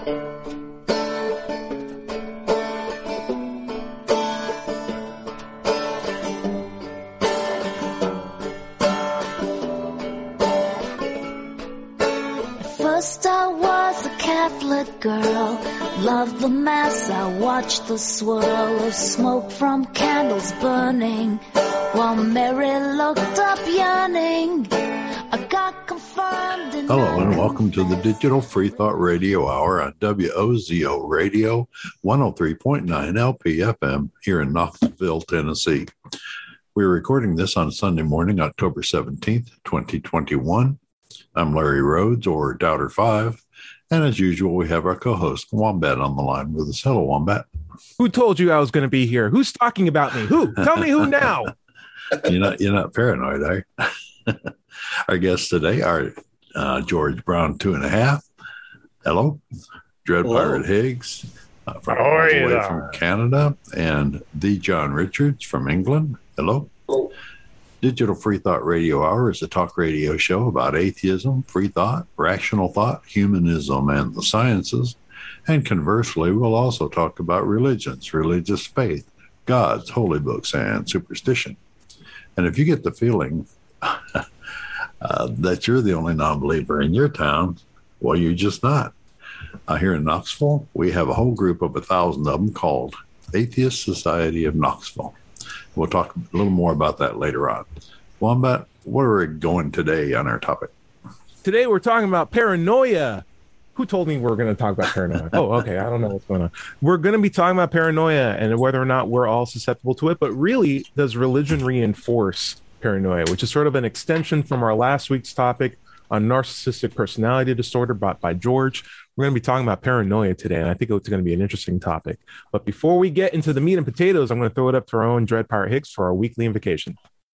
First I was a Catholic girl, loved the mass, I watched the swirl of smoke from candles burning, while Mary looked up yearning. I got confirmed in Hello and welcome to the Digital Free Thought Radio Hour on WOZO Radio 103.9 LPFM here in Knoxville, Tennessee. We're recording this on Sunday morning, October 17th, 2021. I'm Larry Rhodes, or Doubter5, and as usual, we have our co-host, Wombat, on the line with us. Hello, Wombat. Who told you I was going to be here? Who's talking about me? Who? Tell me who now. You're not paranoid, are you? Our guests today are George Brown 2.5. Hello. Dread Pirate Higgs from Canada, and the John Richards from England. Hello. Hello. Digital Free Thought Radio Hour is a talk radio show about atheism, free thought, rational thought, humanism, and the sciences. And conversely, we'll also talk about religions, religious faith, gods, holy books, and superstition. And if you get the feeling that you're the only non-believer in your town, well, you're just not. Here in Knoxville, we have a whole group of 1,000 of them called Atheist Society of Knoxville. We'll talk a little more about that later on. Wombat, where are we going today on our topic? Today we're talking about paranoia. Who told me we're going to talk about paranoia? Oh, okay. I don't know what's going on. We're going to be talking about paranoia and whether or not we're all susceptible to it. But really, does religion reinforce paranoia, which is sort of an extension from our last week's topic on narcissistic personality disorder brought by George. We're going to be talking about paranoia today, and I think it's going to be an interesting topic. But before we get into the meat and potatoes, I'm going to throw it up to our own Dread Pirate Higgs for our weekly invocation.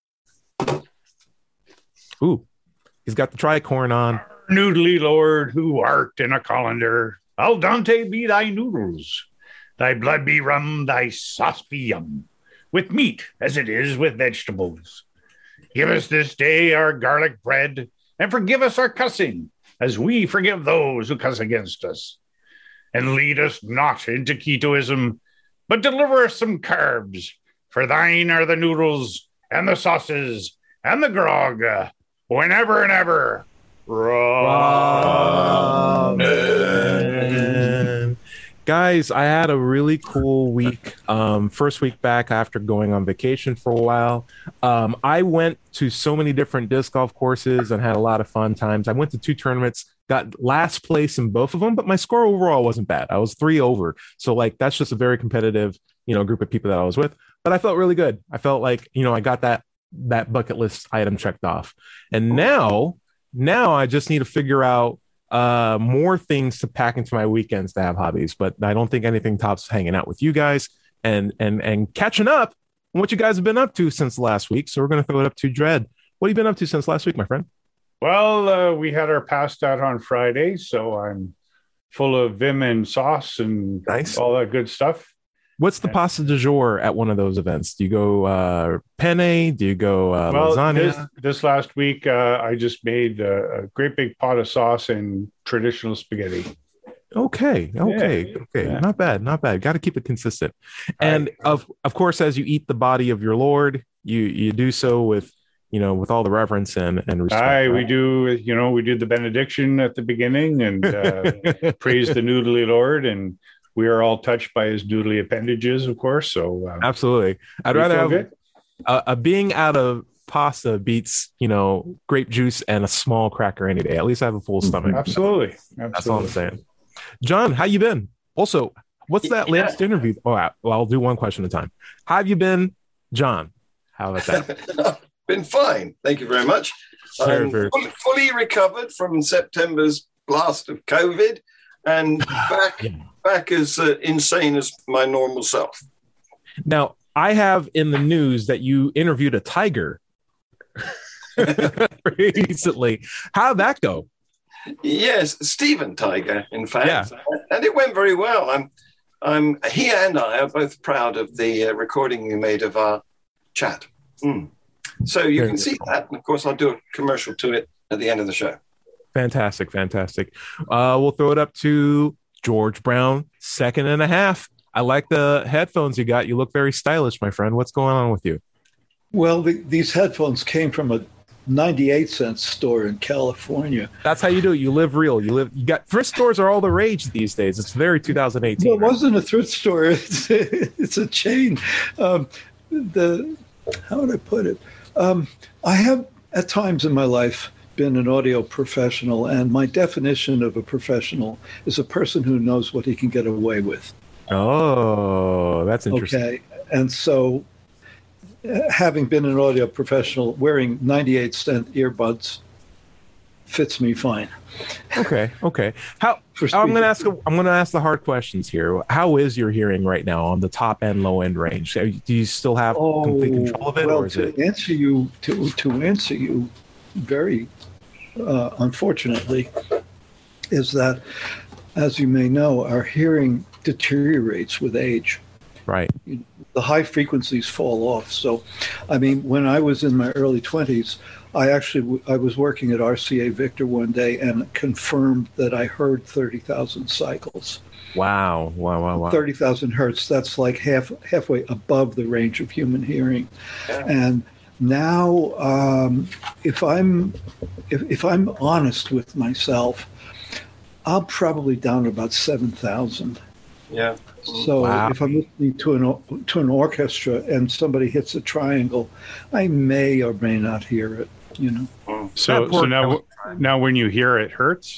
Ooh, he's got the tricorn on. Noodly Lord, who art in a colander, al dente be thy noodles, thy blood be rum, thy sauce be yum, with meat as it is with vegetables. Give us this day our garlic bread, and forgive us our cussing, as we forgive those who cuss against us. And lead us not into ketoism, but deliver us some carbs, for thine are the noodles, and the sauces, and the grog, whenever and ever. Amen. Guys, I had a really cool week. First week back after going on vacation for a while. I went to so many different disc golf courses and had a lot of fun times. I went to 2 tournaments, got last place in both of them, but my score overall wasn't bad. I was 3 over. So like, that's just a very competitive, group of people that I was with, but I felt really good. I felt like, I got that bucket list item checked off. And now I just need to figure out more things to pack into my weekends to have hobbies, but I don't think anything tops hanging out with you guys and catching up on what you guys have been up to since last week. So we're going to throw it up to Dread. What have you been up to since last week, my friend? Well, we had our past out on Friday, so I'm full of vim and sauce and nice. All that good stuff. What's the pasta du jour at one of those events? Do you go penne? Do you go lasagna? This last week, I just made a great big pot of sauce and traditional spaghetti. Okay. Yeah. Not bad. Got to keep it consistent. And of course, as you eat the body of your Lord, you do so with all the reverence and respect. We do the benediction at the beginning and praise the noodly Lord, and we are all touched by his doodly appendages, of course. So absolutely, I'd rather have a being out of pasta beats grape juice and a small cracker any day. At least I have a full stomach. Absolutely. That's all I'm saying. John, how you been? Also, what's that last interview? Oh, well, I'll do one question at a time. How have you been, John? How about that? Been fine, thank you very much. I'm fully recovered from September's blast of COVID, and back as insane as my normal self. Now, I have in the news that you interviewed a tiger recently. How'd that go? Yes, Stephen Tiger, in fact. Yeah. And it went very well. He and I are both proud of the recording you made of our chat. So you can see that. And of course, I'll do a commercial to it at the end of the show. Fantastic. We'll throw it up to George Brown, 2.5. I like the headphones you got. You look very stylish, my friend. What's going on with you? Well, these headphones came from a 98-cent store in California. That's how you do it. You live real. You got thrift stores are all the rage these days. It's very 2018. Well, it wasn't a thrift store. It's a chain. How would I put it? I have at times in my life been an audio professional, and my definition of a professional is a person who knows what he can get away with. Oh, that's interesting. Okay. And so having been an audio professional, wearing 98-cent earbuds fits me fine. Okay. I'm going to ask the hard questions here. How is your hearing right now on the top and low end range? Do you still have complete control of it, well, or is it? Answer you very unfortunately, is that, as you may know, our hearing deteriorates with age. Right. The high frequencies fall off. So, I mean, when I was in my early 20s, I was working at RCA Victor one day and confirmed that I heard 30,000 cycles. Wow. 30,000 hertz. That's like halfway above the range of human hearing. Yeah. And now, if I'm honest with myself, I'm probably down to about 7,000. Yeah. So if I'm listening to an orchestra and somebody hits a triangle, I may or may not hear it. You know. So now when you hear it hurts?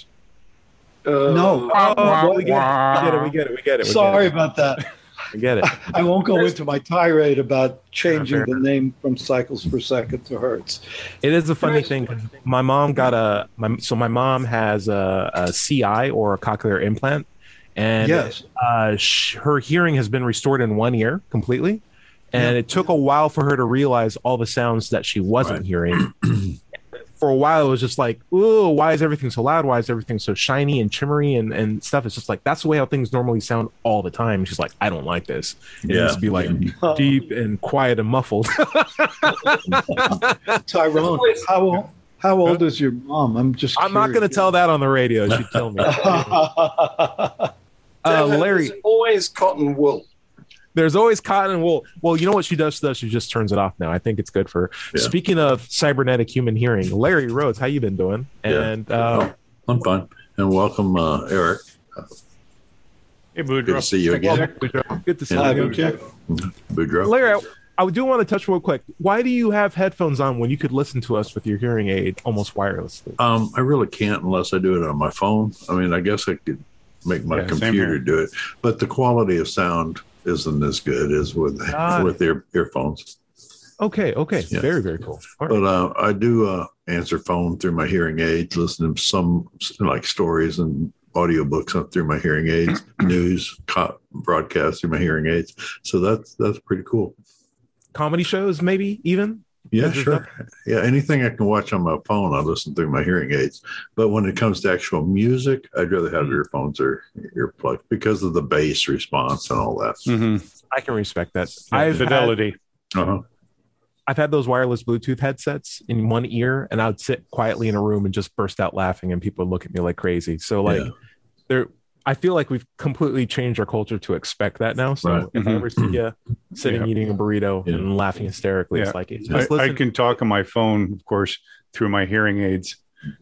No. We get it. Sorry about that. I get it. I won't go into my tirade about changing the name from cycles per second to hertz. It is a funny thing. My mom my mom has a CI, or a cochlear implant, and yes. Her hearing has been restored in one ear completely, and it took a while for her to realize all the sounds that she wasn't hearing. For a while, it was just like, "Ooh, why is everything so loud? Why is everything so shiny and shimmery and stuff?" It's just like, that's the way how things normally sound all the time. She's like, "I don't like this. It needs to be like deep and quiet and muffled." Tyrone, how old is your mom? I'm not going to tell that on the radio. She'd kill me. Larry, there's always cotton wool. There's always cotton and wool. Well, you know what she does? She just turns it off now. I think it's good for her. Yeah. Speaking of cybernetic human hearing, Larry Rhodes, how you been doing? And I'm fine. And welcome, Eric. Hey, Boudreaux. Good to see you again. Good to see you. Boudreaux. Larry, I do want to touch real quick. Why do you have headphones on when you could listen to us with your hearing aid almost wirelessly? I really can't unless I do it on my phone. I mean, I guess I could make my computer do it, but the quality of sound isn't as good as with earphones. Okay. Yeah. Very, very cool. Right. But I do answer phone through my hearing aids, listen to some like stories and audiobooks through my hearing aids, news broadcasts through my hearing aids. So that's pretty cool. Comedy shows, maybe even? Yeah, sure. Yeah, anything I can watch on my phone, I listen through my hearing aids. But when it comes to actual music, I'd rather have earphones or earplugs because of the bass response and all that. Mm-hmm. I can respect that. Fidelity. I've had those wireless Bluetooth headsets in one ear, and I would sit quietly in a room and just burst out laughing, and people would look at me like crazy. So, I feel like we've completely changed our culture to expect that now. So if I ever see you sitting eating a burrito and laughing hysterically, it's like, I can talk on my phone, of course, through my hearing aids.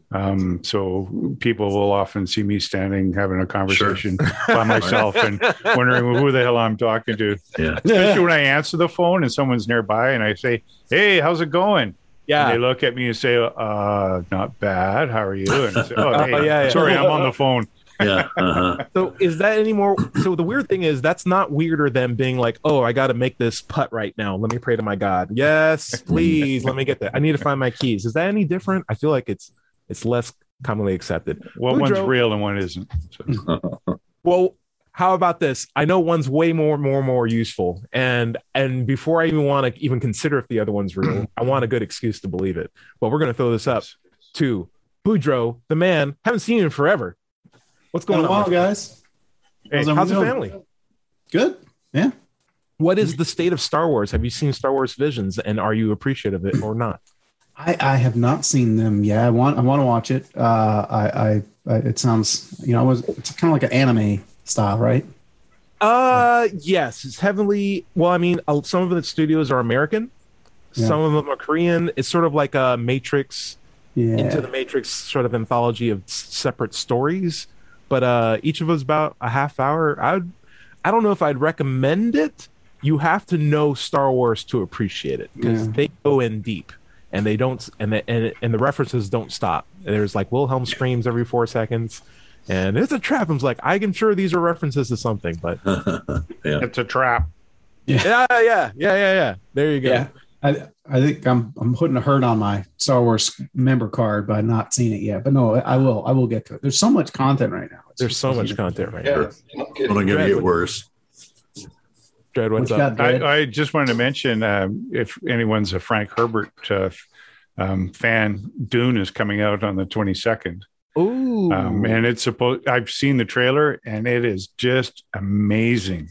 So people will often see me standing having a conversation by myself and wondering who the hell I'm talking to. Yeah. Especially when I answer the phone and someone's nearby and I say, "Hey, how's it going?" Yeah. And they look at me and say, "Not bad. How are you?" And I say, "Hey, sorry, I'm on the phone." Yeah. So is that anymore? So the weird thing is that's not weirder than being like, "Oh, I got to make this putt right now. Let me pray to my God. Yes, please. Let me get that. I need to find my keys." Is that any different? I feel like it's less commonly accepted. Well, one's real and one isn't. So. Well, how about this? I know one's way more useful. And before I even want to even consider if the other one's real, I want a good excuse to believe it. But we're going to throw this up to Boudreaux, the man. Haven't seen him in forever. What's going on, guys? Hey, how's the family? Good. Yeah. What is the state of Star Wars? Have you seen Star Wars Visions, and are you appreciative of it or not? I have not seen them. Yeah, I want to watch it. It sounds, it's kind of like an anime style, right? Yes, it's heavily. Well, I mean, some of the studios are American, some of them are Korean. It's sort of like a Matrix, Into the Matrix sort of anthology of separate stories. But each of us about a half hour. I don't know if I'd recommend it. You have to know Star Wars to appreciate it because they go in deep, and they don't, and the references don't stop. There's like Wilhelm screams every 4 seconds. And it's a trap. I'm like, I'm sure these are references to something, but It's a trap. yeah. There you go. Yeah. I think I'm putting a hurt on my Star Wars member card by not seeing it yet. But no, I will get to it. There's so much content right now. There's so much content right Yeah, now. not It's kidding. only going to get worse. Dread, what's What you up? got, Dread? I just wanted to mention if anyone's a Frank Herbert fan, Dune is coming out on the 22nd. Ooh. And it's supposed. I've seen the trailer, and it is just amazing.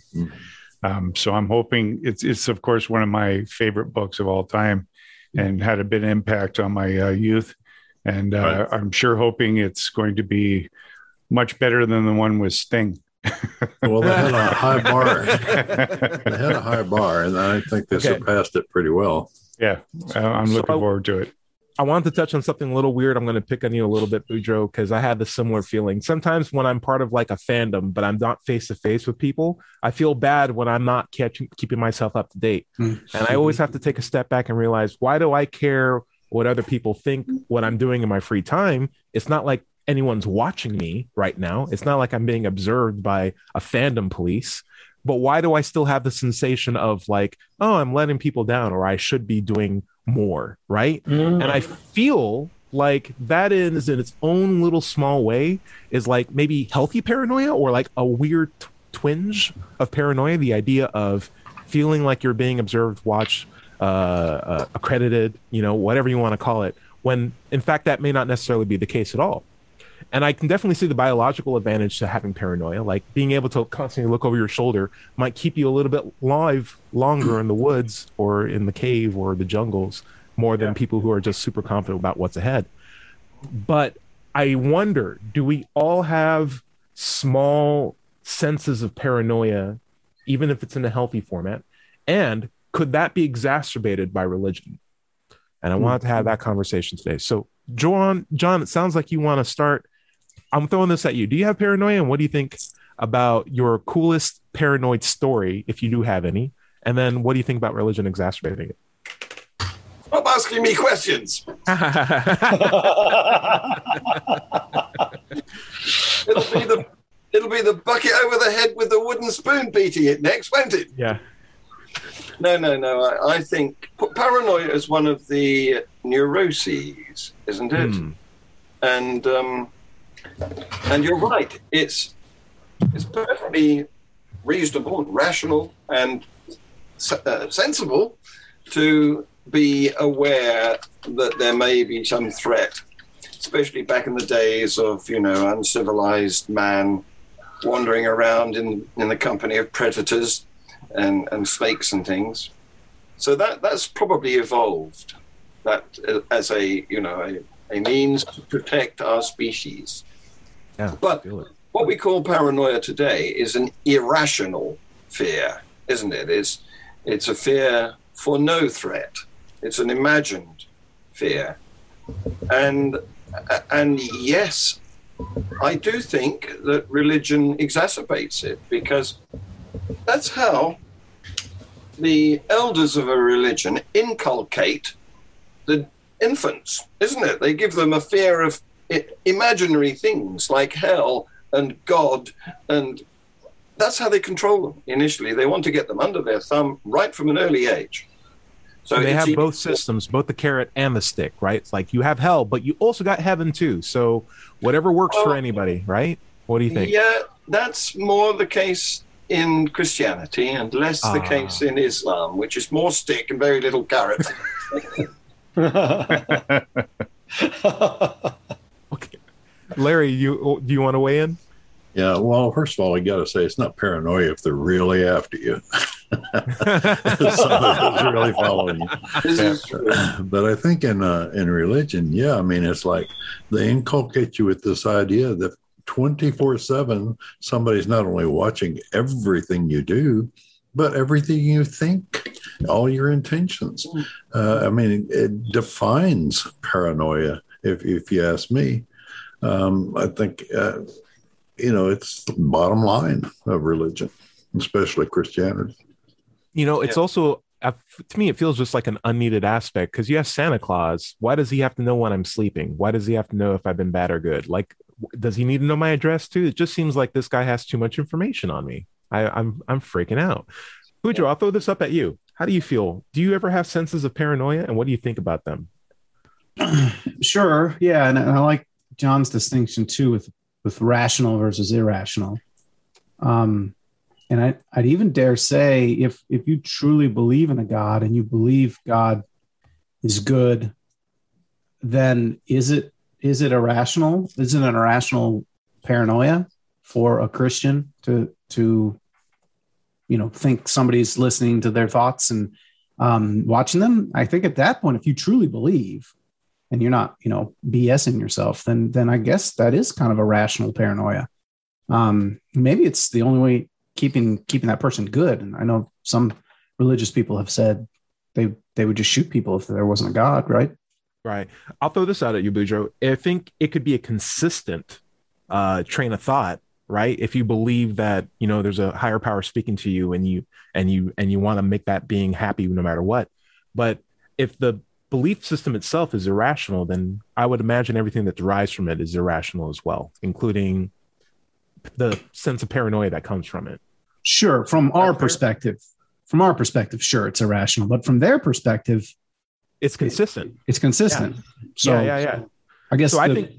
So I'm hoping it's of course one of my favorite books of all time, and had a big impact on my youth. And Right. I'm sure hoping it's going to be much better than the one with Sting. Well, they had a high bar. They had a high bar, and I think they Okay. surpassed it pretty well. Yeah, I'm looking forward to it. I wanted to touch on something a little weird. I'm going to pick on you a little bit, Boudreaux, because I had the similar feeling. Sometimes when I'm part of like a fandom, but I'm not face to face with people, I feel bad when I'm not keeping myself up to date. And I always have to take a step back and realize, why do I care what other people think, what I'm doing in my free time? It's not like anyone's watching me right now. It's not like I'm being observed by a fandom police. But why do I still have the sensation of like, oh, I'm letting people down, or I should be doing more, right? And I feel like that is in its own little small way is like maybe healthy paranoia, or like a weird twinge of paranoia. The idea of feeling like you're being observed, watched, accredited, whatever you want to call it, when in fact that may not necessarily be the case at all. And I can definitely see the biological advantage to having paranoia, like being able to constantly look over your shoulder might keep you a little bit longer in the woods or in the cave or the jungles, more than people who are just super confident about what's ahead. But I wonder, do we all have small senses of paranoia, even if it's in a healthy format? And could that be exacerbated by religion? And I wanted to have that conversation today. So John, it sounds like you want to start. I'm throwing this at you. Do you have paranoia? And what do you think about your coolest paranoid story, if you do have any? And then what do you think about religion exacerbating it? Stop asking me questions. It'll be the bucket over the head with the wooden spoon beating it next, won't it? Yeah. No. I think paranoia is one of the neuroses, isn't it? And you're right. It's perfectly reasonable, rational, and sensible to be aware that there may be some threat, especially back in the days of uncivilized man wandering around in the company of predators and snakes and things. So that's probably evolved that as a means to protect our species. Yeah. But what we call paranoia today is an irrational fear, isn't it? It's a fear for no threat. It's an imagined fear. And yes, I do think that religion exacerbates it, because that's how the elders of a religion inculcate the infants, isn't it? They give them a fear of imaginary things like hell and God, and that's how they control them initially. They want to get them under their thumb right from an early age. So they have both systems, both the carrot and the stick, right? It's like you have hell, but you also got heaven too. So whatever works for anybody, right? What do you think? Yeah, that's more the case in Christianity and less the case in Islam, which is more stick and very little carrot. Okay. Larry, do you want to weigh in? Yeah, well, first of all, I got to say it's not paranoia if they're really after you. Somebody's really following you. But I think in religion, yeah, I mean, it's like they inculcate you with this idea that 24/7, somebody's not only watching everything you do, but everything you think, all your intentions. I mean, it defines paranoia, if you ask me. I think, it's the bottom line of religion, especially Christianity. It's also, to me, it feels just like an unneeded aspect, because you have Santa Claus. Why does he have to know when I'm sleeping? Why does he have to know if I've been bad or good? Like, does he need to know my address too? It just seems like this guy has too much information on me. I'm freaking out. Boudreaux, I'll throw this up at you. How do you feel? Do you ever have senses of paranoia, and what do you think about them? Sure. Yeah. And I like John's distinction too with rational versus irrational. And I'd even dare say if you truly believe in a God and you believe God is good, then is it irrational? Is it an irrational paranoia for a Christian to think somebody's listening to their thoughts and watching them? I think at that point, if you truly believe and you're not, BSing yourself, then I guess that is kind of a rational paranoia. Maybe it's the only way keeping that person good. And I know some religious people have said they would just shoot people if there wasn't a God, right? Right. I'll throw this out at you, Boudreaux. I think it could be a consistent train of thought, right? If you believe that, there's a higher power speaking to you and you want to make that being happy no matter what. But if the belief system itself is irrational, then I would imagine everything that derives from it is irrational as well, including the sense of paranoia that comes from it. Sure. From our perspective, sure, it's irrational, but from their perspective, it's consistent. It's consistent. Yeah. So yeah. I guess I think.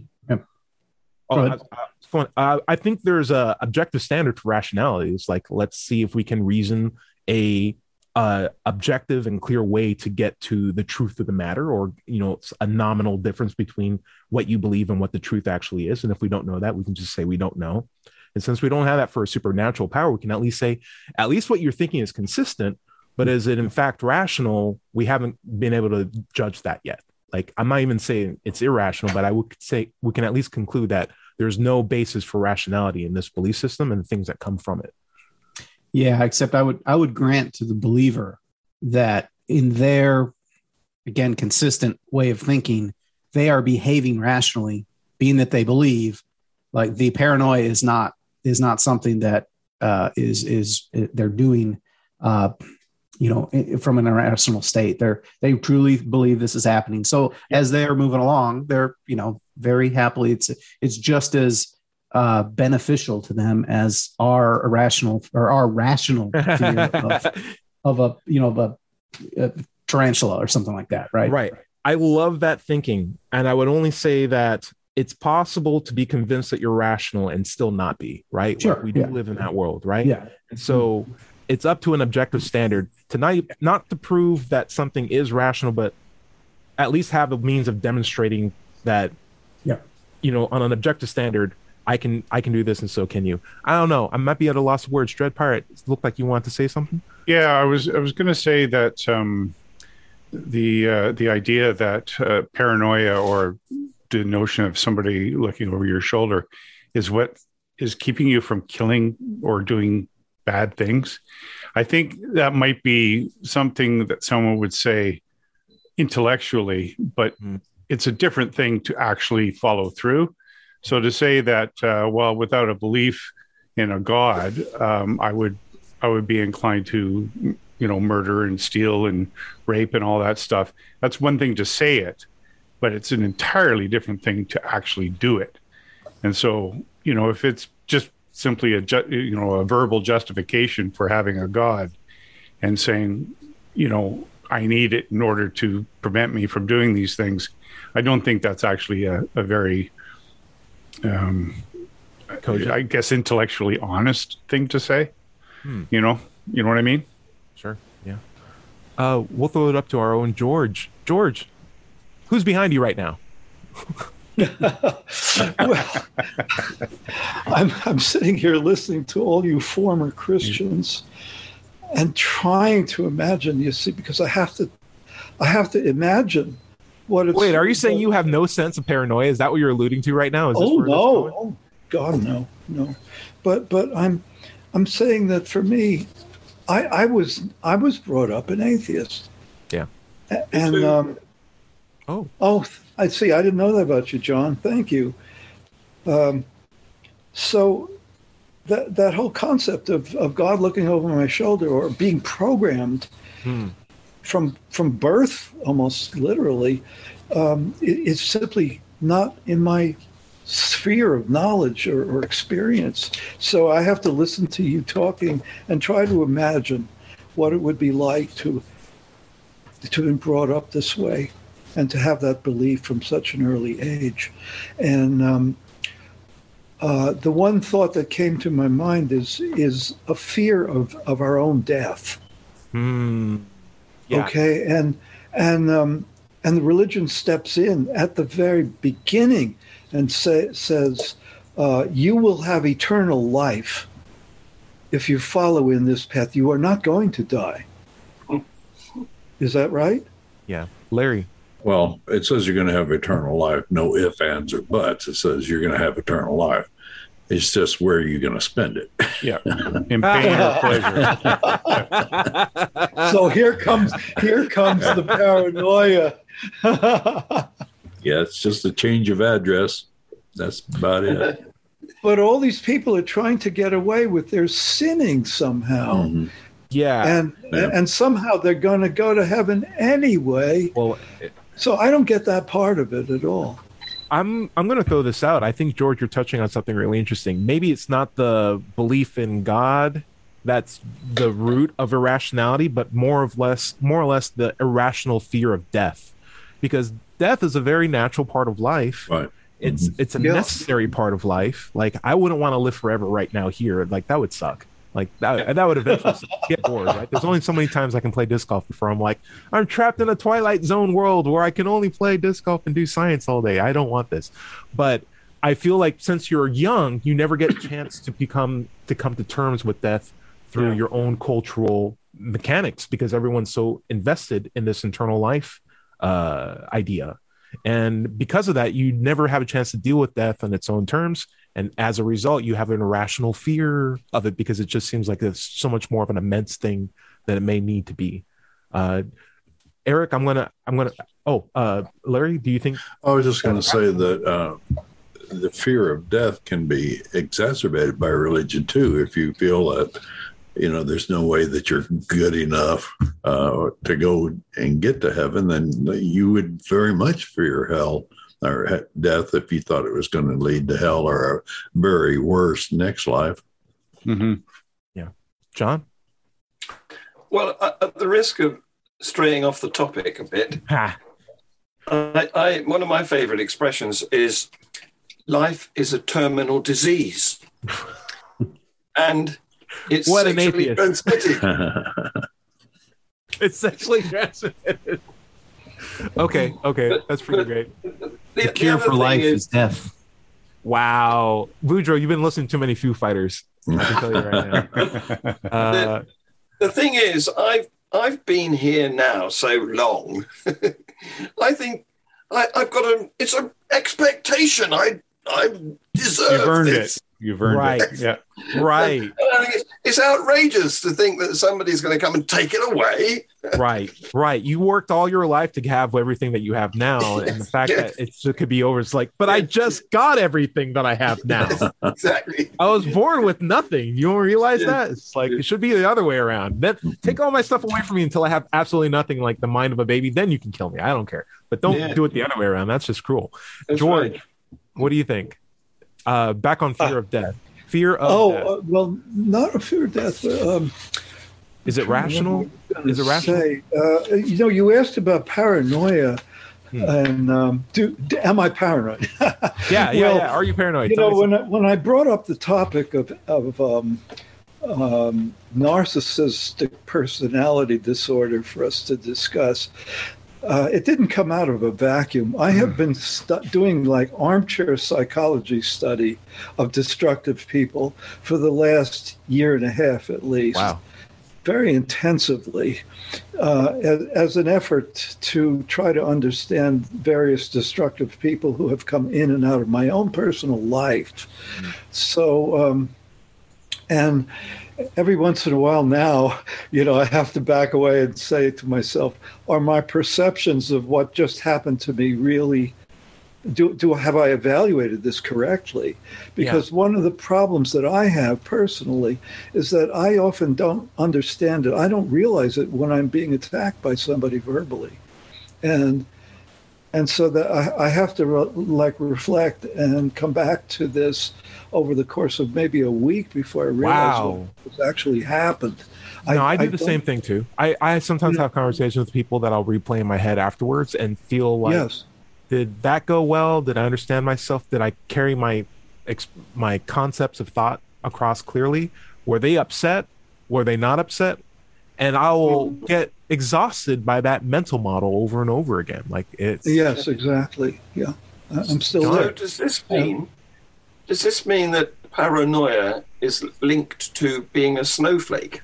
I think there's a objective standard for rationality. It's like, let's see if we can reason a objective and clear way to get to the truth of the matter, or it's a nominal difference between what you believe and what the truth actually is. And if we don't know that, we can just say we don't know. And since we don't have that for a supernatural power, we can at least say, at least what you're thinking is consistent, but is it in fact rational? We haven't been able to judge that yet. Like, I'm not even saying it's irrational, but I would say we can at least conclude that there's no basis for rationality in this belief system and the things that come from it. Yeah, except I would grant to the believer that in their, again, consistent way of thinking, they are behaving rationally, being that they believe. Like, the paranoia is not something that is they're doing from an irrational state. They truly believe this is happening. So as they're moving along, they're very happily, it's just as beneficial to them as our rational fear of a tarantula or something like that, right? Right. I love that thinking, and I would only say that it's possible to be convinced that you're rational and still not be, right? Sure. Like, we do live in that world, right? Yeah. And so it's up to an objective standard to not to prove that something is rational, but at least have a means of demonstrating that, on an objective standard, I can do this, and so can you. I don't know. I might be at a loss of words. Dread Pirate, it looked like you wanted to say something. Yeah, I was going to say that the idea that paranoia, or the notion of somebody looking over your shoulder, is what is keeping you from killing or doing bad things. I think that might be something that someone would say intellectually, but it's a different thing to actually follow through. So to say that, without a belief in a God, I would be inclined to, murder and steal and rape and all that stuff. That's one thing to say it, but it's an entirely different thing to actually do it. And so, if it's just simply a verbal justification for having a God and saying, I need it in order to prevent me from doing these things, I don't think that's actually a very, I guess, intellectually honest thing to say. You know what I mean? Sure. Yeah. We'll throw it up to our own George. George, who's behind you right now? Well, I'm sitting here listening to all you former Christians and trying to imagine, because I have to imagine what it's. Wait, are you saying you have no sense of paranoia? Is that what you're alluding to right now? Is this no. God, no. But I'm saying that for me, I was brought up an atheist. Yeah. And I see. I didn't know that about you, John. Thank you. So that whole concept of God looking over my shoulder or being programmed from birth, almost literally, it's simply not in my sphere of knowledge or experience. So I have to listen to you talking and try to imagine what it would be like to be brought up this way and to have that belief from such an early age. And the one thought that came to my mind is a fear of our own death. Yeah. Okay, and the religion steps in at the very beginning and says, you will have eternal life if you follow in this path. You are not going to die. Is that right? Yeah. Larry. Well, it says you're going to have eternal life. No ifs, ands, or buts. It says you're going to have eternal life. It's just where you're going to spend it. Yeah. In pain or pleasure. So here comes the paranoia. Yeah, it's just a change of address. That's about it. But all these people are trying to get away with their sinning somehow. Mhm. Yeah. And somehow they're going to go to heaven anyway. Well, So I don't get that part of it at all. I'm going to throw this out. I think, George, you're touching on something really interesting. Maybe it's not the belief in God that's the root of irrationality, but more or less the irrational fear of death, because death is a very natural part of life. Right. It's a necessary part of life. Like, I wouldn't want to live forever right now here. Like, that would suck. Like that would eventually get bored, right? There's only so many times I can play disc golf before I'm like, I'm trapped in a Twilight Zone world where I can only play disc golf and do science all day. I don't want this. But I feel like since you're young, you never get a chance to come to terms with death through your own cultural mechanics, because everyone's so invested in this eternal life idea. And because of that, you never have a chance to deal with death on its own terms. And as a result, you have an irrational fear of it, because it just seems like it's so much more of an immense thing than it may need to be. Eric, Larry, do you think? I was just going to say that the fear of death can be exacerbated by religion too. If you feel that, there's no way that you're good enough to go and get to heaven, then you would very much fear hell or death if you thought it was going to lead to hell or a very worse next life. Mm-hmm. Yeah. John? Well, at the risk of straying off the topic a bit, one of my favorite expressions is life is a terminal disease. And it's sexually transmitted. It's sexually transmitted. Okay, that's pretty great. The cure for life is death. Wow, Boudreaux, you've been listening to too many Foo Fighters. I can tell you right now. The thing is, I've been here now so long. I think I've got it's an expectation. I deserve You've earned this. it. You've earned it. Yeah. Right. And I think it's outrageous to think that somebody's going to come and take it away. Right. You worked all your life to have everything that you have now. And the fact that it could be over, it's like, but I just got everything that I have now. Exactly. I was born with nothing. You don't realize that? It's like, it should be the other way around. Then take all my stuff away from me until I have absolutely nothing, like the mind of a baby. Then you can kill me. I don't care. But don't do it the other way around. That's just cruel. That's George, right. What do you think? Back on fear of death. Fear of death. Well, not a fear of death. Is it rational? Is it rational? You asked about paranoia, and am I paranoid? Yeah. Are you paranoid? When I brought up the topic of narcissistic personality disorder for us to discuss, it didn't come out of a vacuum. I have been doing like armchair psychology study of destructive people for the last year and a half at least. Wow. very intensively as an effort to try to understand various destructive people who have come in and out of my own personal life. So, and every once in a while now, I have to back away and say to myself, are my perceptions of what just happened to me really, have I evaluated this correctly? Because one of the problems that I have personally is that I often don't understand it. I don't realize it when I'm being attacked by somebody verbally. And so that I have to reflect and come back to this over the course of maybe a week before I realize what's actually happened. No, I do the same thing too. I sometimes have conversations with people that I'll replay in my head afterwards and feel like, did that go well? Did I understand myself? Did I carry my concepts of thought across clearly? Were they upset? Were they not upset? And I will get exhausted by that mental model over and over again. Like it's yes, exactly. Yeah, I'm still there. Does this mean that paranoia is linked to being a snowflake?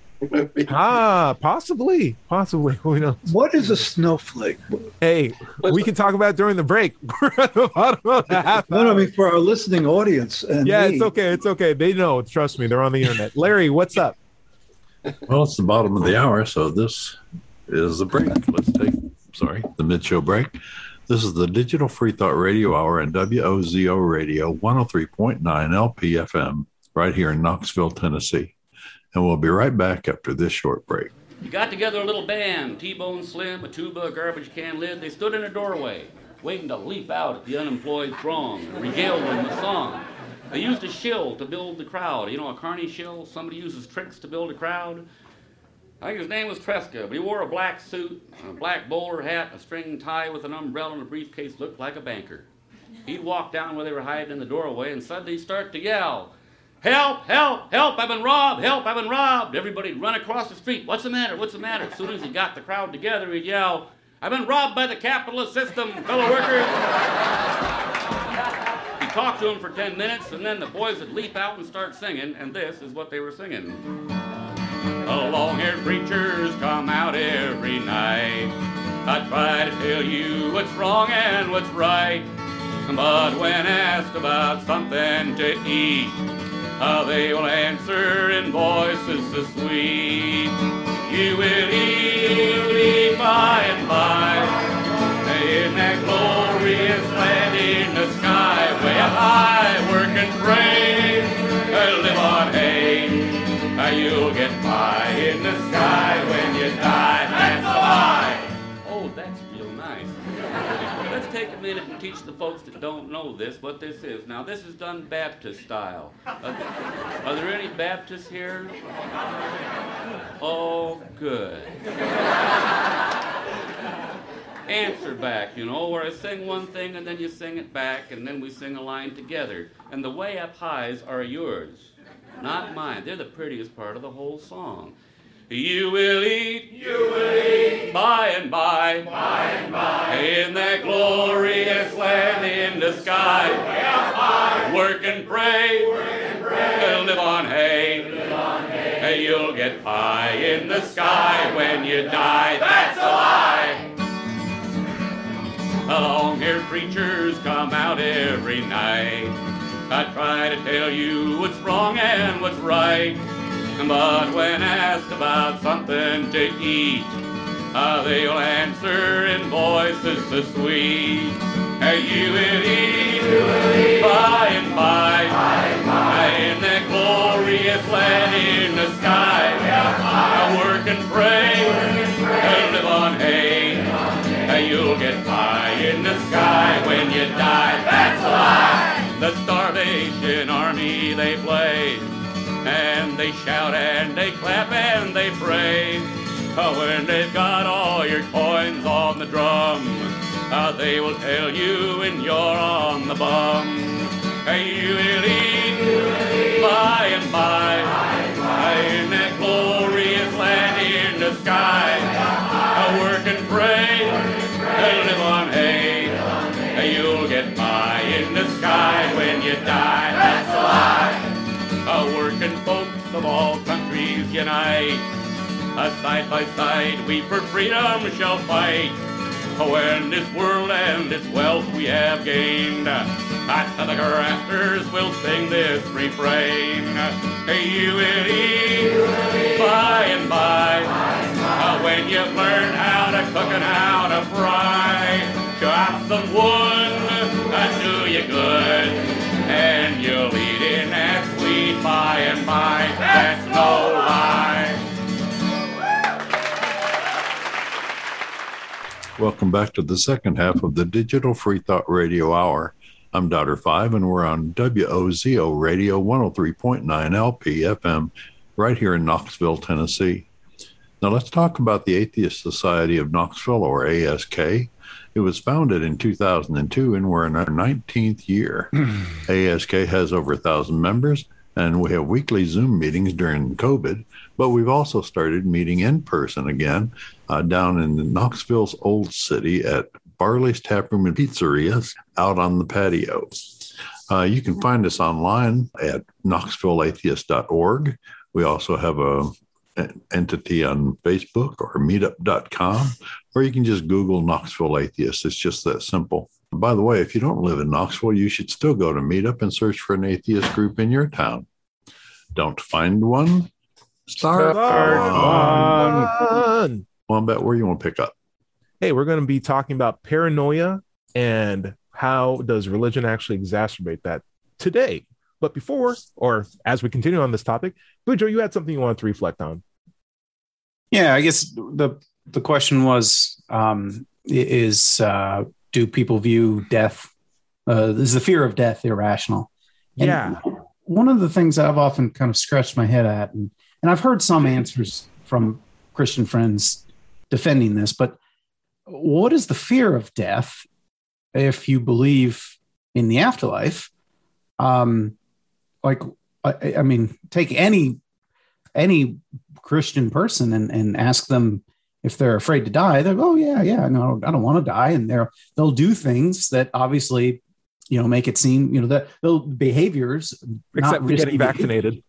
Possibly. Who knows? What is a snowflake? Hey, we can talk about it during the break. We're at the bottom of the half hour. No, I mean for our listening audience. And it's okay. They know. Trust me, they're on the internet. Larry, what's up? Well, it's the bottom of the hour, so this is the break. Let's take, the mid-show break. This is the Digital Free Thought Radio Hour and WOZO Radio 103.9 LPFM right here in Knoxville, Tennessee. And we'll be right back after this short break. You got together a little band, T-Bone Slim, a tuba, a garbage can lid. They stood in a doorway, waiting to leap out at the unemployed throng and regale them with song. They used a shill to build the crowd. A carny shill, somebody uses tricks to build a crowd. I think his name was Tresca, but he wore a black suit, a black bowler hat, a string tie with an umbrella and a briefcase, looked like a banker. He'd walk down where they were hiding in the doorway and suddenly start to yell, "Help, help, help, I've been robbed, help, I've been robbed." Everybody'd run across the street. What's the matter, what's the matter? As soon as he got the crowd together, he'd yell, "I've been robbed by the capitalist system, fellow workers." He talked to them for 10 minutes, and then the boys would leap out and start singing, and this is what they were singing. The long-haired preachers come out every night. I try to tell you what's wrong and what's right, but when asked about something to eat, they will answer in voices so sweet. You will eat by and by in that glorious land in the sky, way up high, work and pray, live on hay. You'll get by in the sky when you die. That's a lie. Oh, that's real nice. Let's take a minute and teach the folks that don't know this what this is. Now, this is done Baptist style. Are there any Baptists here? Oh, good. Answer back, where I sing one thing and then you sing it back and then we sing a line together. And the way up highs are yours, not mine. They're the prettiest part of the whole song. You will eat by and by, in that glorious land in the sky. Work and pray, live on hay. You'll get pie in the sky when you die. That's a lie. The long-haired preachers come out every night. I try to tell you what's wrong and what's right, but when asked about something to eat, they'll answer in voices so sweet. You will eat by and by, in that glorious land in the sky. Work and pray, live on hay. You'll get pie in the sky when you die. That's a lie. The Starvation Army, they play, and they shout and they clap and they pray. When they've got all your coins on the drum, they will tell you when you're on the bum. You will eat by and by, in that glorious land in the sky. Work and pray, live on hay. You'll get pie in the sky when you die. That's a lie. Working folks of all countries unite. Side by side we for freedom shall fight. When this world and its wealth we have gained, at the rafters we'll sing this refrain. Hey, you will eat by and by, when you've learned how to cook and how to fry. Chop some wood, do you good, and you'll eat in that sweet by and by. That's no lie. Welcome back to the second half of the Digital Free Thought Radio Hour. I'm Dr. Five, and we're on WOZO Radio 103.9 LP FM right here in Knoxville, Tennessee. Now let's talk about the Atheist Society of Knoxville, or ASK. It was founded in 2002, and we're in our 19th year. ASK has over 1,000 members, and we have weekly Zoom meetings during COVID, but we've also started meeting in person again down in Knoxville's Old City at Barley's Taproom and Pizzerias out on the patio. You can find us online at knoxvilleatheist.org. We also have an entity on Facebook or meetup.com, or you can just Google Knoxville Atheist. It's just that simple. By the way, if you don't live in Knoxville, you should still go to Meetup and search for an atheist group in your town. Don't find one? Start one. Wombat, where you want to pick up? Hey, we're going to be talking about paranoia and how does religion actually exacerbate that today. But before, or as we continue on this topic, Bujo, you had something you wanted to reflect on. Yeah, I guess the question was, do people view death, is the fear of death irrational? And yeah. One of the things I've often kind of scratched my head at, and I've heard some answers from Christian friends defending this, but what is the fear of death if you believe in the afterlife? I mean, take any Christian person and ask them if they're afraid to die. They're, oh yeah, no, I don't want to die, and they'll do things that obviously, make it seem, that they'll behaviors, except for getting vaccinated.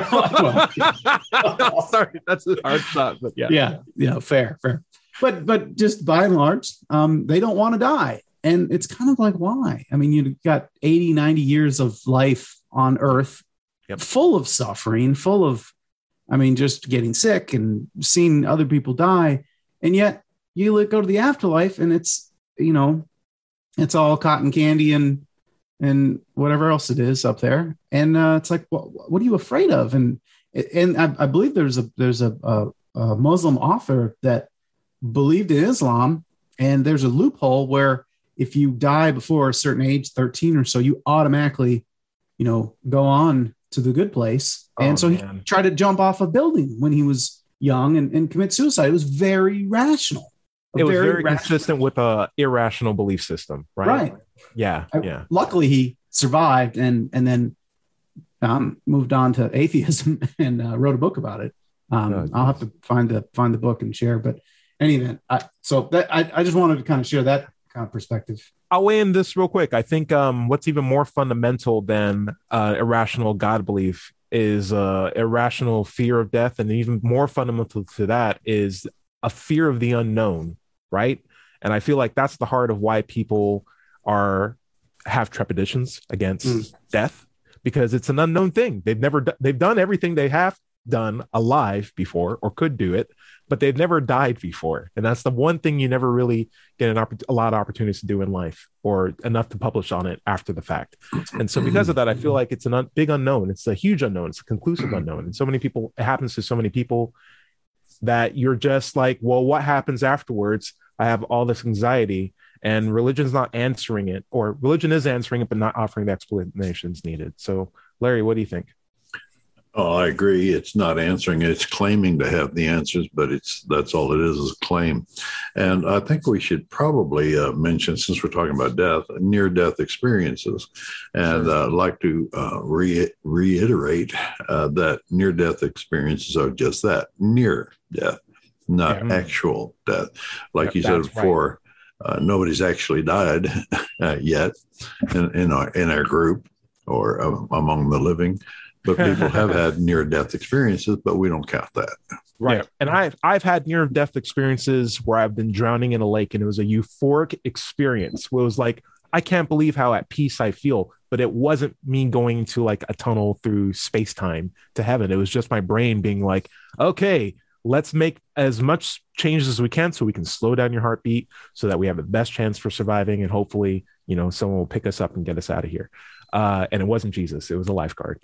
Sorry, that's a hard shot, but yeah, fair. But just by and large, they don't want to die. And it's kind of like, why? I mean, you've got 80, 90 years of life on Earth, full of suffering, full of, just getting sick and seeing other people die. And yet you go to the afterlife and it's, it's all cotton candy and whatever else it is up there. And it's like, what are you afraid of? And I believe there's a Muslim author that believed in Islam, and there's a loophole where if you die before a certain age, 13 or so, you automatically, go on to the good place. And so he tried to jump off a building when he was young and commit suicide. It was very rational. It was very consistent with a irrational belief system, right? Right. Yeah. Luckily, he survived and then moved on to atheism and wrote a book about it. I'll have to find the book and share. But in any event, I just wanted to kind of share that kind of perspective. I'll weigh in this real quick. I think what's even more fundamental than irrational God belief is irrational fear of death, and even more fundamental to that is a fear of the unknown, right? And I feel like that's the heart of why people have trepidations against death, because it's an unknown thing. They've done everything they have done alive before, or could do it, but they've never died before. And that's the one thing you never really get a lot of opportunities to do in life, or enough to publish on it after the fact. And so because of that, I feel like it's a big unknown. It's a huge unknown. It's a conclusive unknown. And it happens to so many people that you're just like, well, what happens afterwards? I have all this anxiety, and religion's not answering it, or religion is answering it, but not offering the explanations needed. So Larry, what do you think? Oh, I agree. It's not answering it. It's claiming to have the answers, but that's all it is a claim. And I think we should probably mention, since we're talking about death, near-death experiences. And I'd like to reiterate that near-death experiences are just that, near death, not actual death. Like you said before, nobody's actually died yet in our group or among the living. But people have had near-death experiences, but we don't count that. Right. Yeah. And I've had near death experiences where I've been drowning in a lake and it was a euphoric experience where it was like, I can't believe how at peace I feel, but it wasn't me going to like a tunnel through space time to heaven. It was just my brain being like, okay, let's make as much changes as we can so we can slow down your heartbeat so that we have the best chance for surviving. And hopefully, someone will pick us up and get us out of here. And it wasn't Jesus. It was a lifeguard.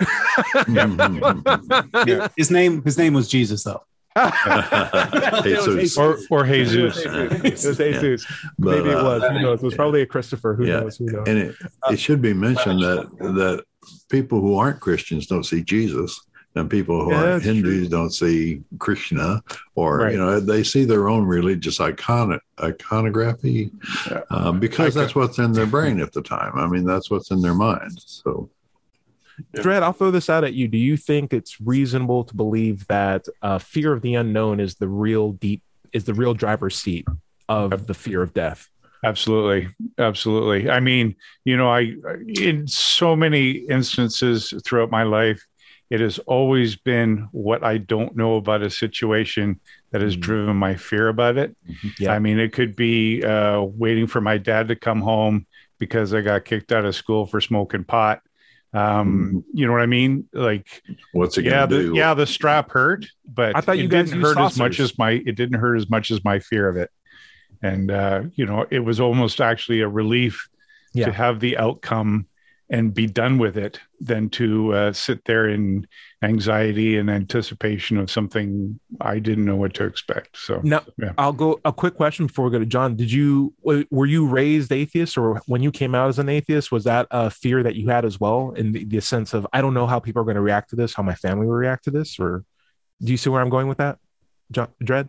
Yeah. His name was Jesus, though. Jesus. Or Jesus. It was Jesus. But, Maybe it was. Who knows? It was probably a Christopher. Who knows? Who knows? And it should be mentioned that people who aren't Christians don't see Jesus, and people who aren't Hindus don't see Krishna, or they see their own religious iconography because that's what's in their brain at the time. I mean, that's what's in their mind. So. Dred, I'll throw this out at you. Do you think it's reasonable to believe that fear of the unknown is the real driver's seat of the fear of death? Absolutely. I mean, I in so many instances throughout my life, it has always been what I don't know about a situation that has driven my fear about it. Yeah. I mean, it could be waiting for my dad to come home because I got kicked out of school for smoking pot. You know what I mean? Like, what's it gonna do? The strap hurt, but I thought it didn't hurt as much as my fear of it. And it was almost actually a relief to have the outcome and be done with it than to sit there in anxiety and anticipation of something I didn't know what to expect. So now I'll go a quick question before we go to John. Were you raised atheist, or when you came out as an atheist, was that a fear that you had as well, in the sense of, I don't know how people are going to react to this, how my family will react to this? Or do you see where I'm going with that, John, Dred?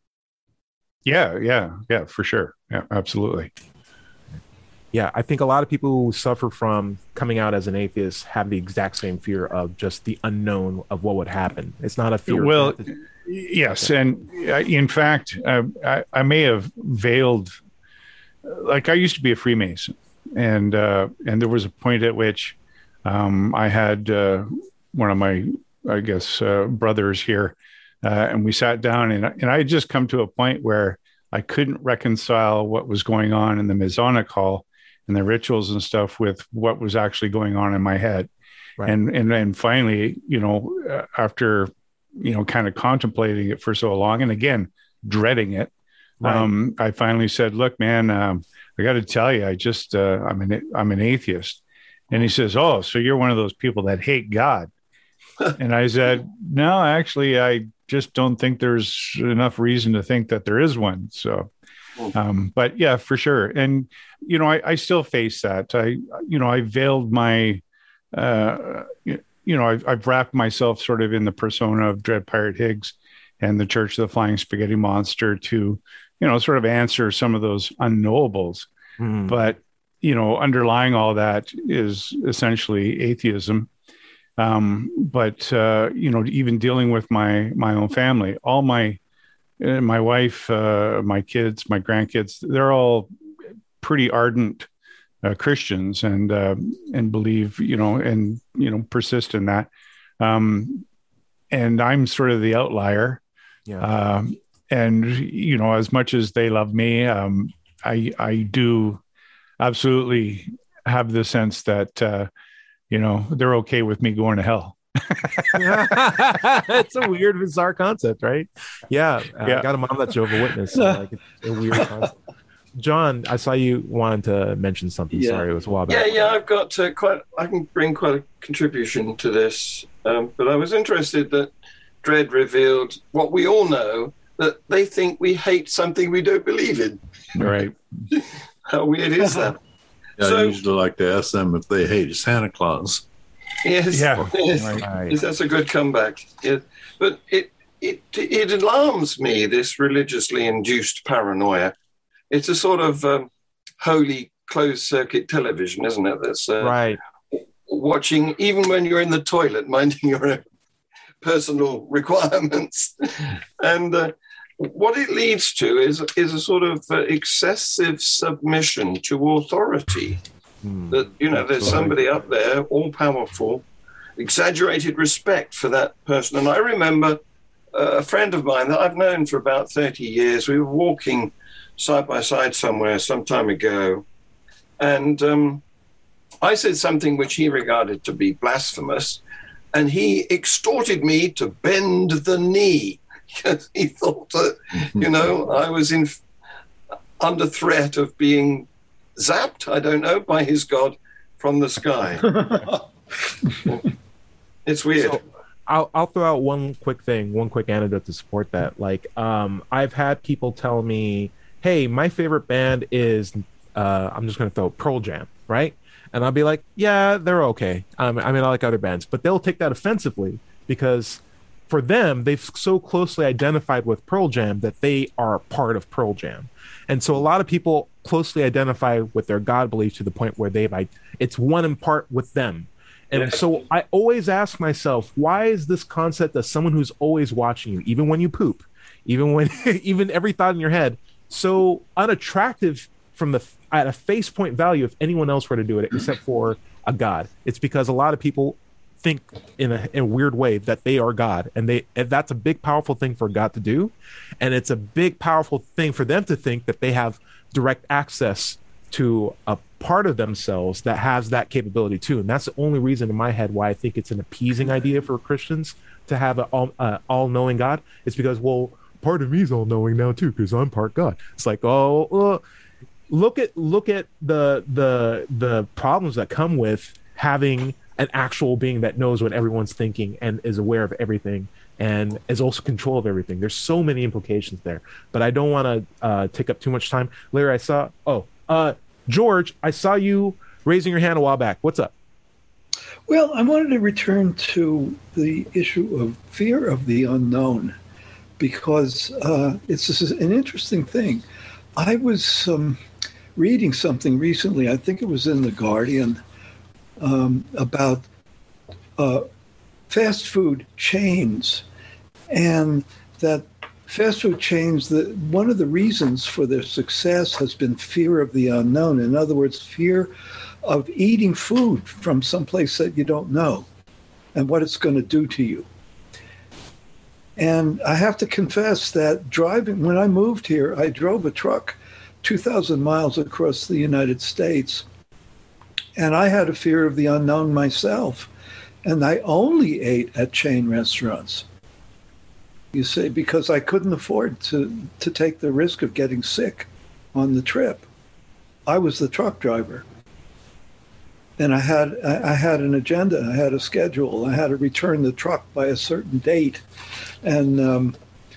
Yeah, for sure. Yeah, absolutely. Yeah, I think a lot of people who suffer from coming out as an atheist have the exact same fear of just the unknown of what would happen. It's not a fear. Well, yes. And in fact, I may have veiled, like I used to be a Freemason, and there was a point at which I had one of my, I guess, brothers here, and we sat down, and I had just come to a point where I couldn't reconcile what was going on in the Masonic Hall and the rituals and stuff with what was actually going on in my head. Right. And finally, after, kind of contemplating it for so long, and again, dreading it, right. I finally said, look, man, I got to tell you, I'm an atheist. And he says, oh, so you're one of those people that hate God. And I said, no, actually, I just don't think there's enough reason to think that there is one. So, but yeah, for sure. And, I still face that. I veiled my, I've wrapped myself sort of in the persona of Dred Pirate Higgs and the Church of the Flying Spaghetti Monster to, sort of answer some of those unknowables. But, underlying all that is essentially atheism. But even dealing with my own family, all my wife, my kids, my grandkids, they're all pretty ardent Christians and believe, and persist in that. And I'm sort of the outlier. Yeah. And, as much as they love me, I do absolutely have the sense that, they're okay with me going to hell. It's a weird, bizarre concept, right? Yeah. I got a mom that's Jehovah's Witness. So like, it's a weird concept. John, I saw you wanted to mention something. Yeah. Sorry, it was a while back. Yeah, I've got I can bring quite a contribution to this. But I was interested that Dred revealed what we all know, that they think we hate something we don't believe in. Right. How weird is that? Yeah, I usually like to ask them if they hate Santa Claus. Yes, yeah. Yes, that's a good comeback. Yeah. But it alarms me, this religiously induced paranoia. It's a sort of holy closed-circuit television, isn't it? That's right. Watching, even when you're in the toilet, minding your own personal requirements. And what it leads to is a sort of excessive submission to authority. That, there's somebody up there, all-powerful, exaggerated respect for that person. And I remember a friend of mine that I've known for about 30 years. We were walking side by side somewhere some time ago, and I said something which he regarded to be blasphemous, and he extorted me to bend the knee because he thought that, I was under threat of being zapped, I don't know, by his God from the sky. It's weird. So, I'll throw out one quick anecdote to support that. Like, I've had people tell me, hey, my favorite band is, I'm just going to throw Pearl Jam, right? And I'll be like, yeah, they're okay. I like other bands. But they'll take that offensively because for them, they've so closely identified with Pearl Jam that they are a part of Pearl Jam. And so a lot of people closely identify with their God belief to the point where it's one in part with them. And so I always ask myself, why is this concept of someone who's always watching you, even when you poop, even every thought in your head, so unattractive at a face point value if anyone else were to do it, except for a God? It's because a lot of people think in a weird way that they are God, and that's a big, powerful thing for God to do. And it's a big, powerful thing for them to think that they have direct access to a part of themselves that has that capability too. And that's the only reason in my head why I think it's an appeasing idea for Christians to have an all-knowing God. It's because, well, part of me is all-knowing now too, because I'm part God. It's like, look at the problems that come with having an actual being that knows what everyone's thinking and is aware of everything and is also control of everything. There's so many implications there, but I don't want to take up too much time. Larry, George, I saw you raising your hand a while back. What's up? Well, I wanted to return to the issue of fear of the unknown, because it's an interesting thing. I was reading something recently, I think it was in The Guardian, about fast food chains, and that fast food chains, one of the reasons for their success has been fear of the unknown. In other words, fear of eating food from someplace that you don't know and what it's going to do to you. And I have to confess that when I moved here, I drove a truck 2,000 miles across the United States, and I had a fear of the unknown myself. And I only ate at chain restaurants, you see, because I couldn't afford to take the risk of getting sick on the trip. I was the truck driver, and I had an agenda. I had a schedule. I had to return the truck by a certain date, and